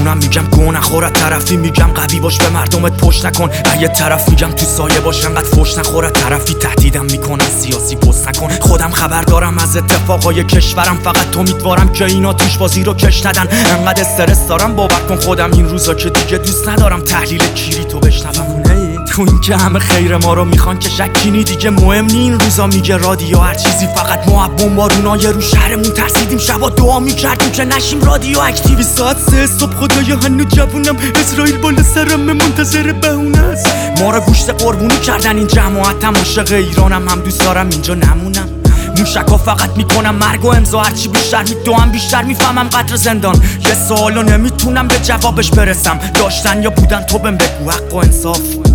میمونم میگم گو نخورد طرفی، میگم قوی باش به مردمت پشت نکن. یه طرف میگم تو سایه باش انقدر فوش نخورد طرفی، تهدیدم میکنن سیاسی پست نکن. خودم خبر دارم از اتفاقای کشورم، فقط امیدوارم که اینا توش بازی رو کش ندن. انقدر استرس دارم باور کن خودم این روزا که دیگه دوست ندارم تحلیل کیری تو بشنوم. تو این که همه خیر ما رو میخوان که شکینی دیگه مهم نی این روزا، میگه رادیو هر چیزی فقط ما بمبارونای رو شهرمون ترسیدیم. شبا دعا میکردیم که نشیم رادیو اکتیوی. ساعت 3 صبح خدای هنو جوونم، اسرائیل بالا سرم منتظر بهونه است. ما رو گوشت قربونی کردن این جماعتم، عاشق ایرانم هم دوست دارم اینجا نمونم. موشکا فقط میکنم مرگ و امضا، هرچی بیشتر میدوام بیشتر میفهمم قدر زندان. یه سوالو نمیتونم به جوابش برسم، داشتن یا بودن تو بهم بگو حق و انصاف.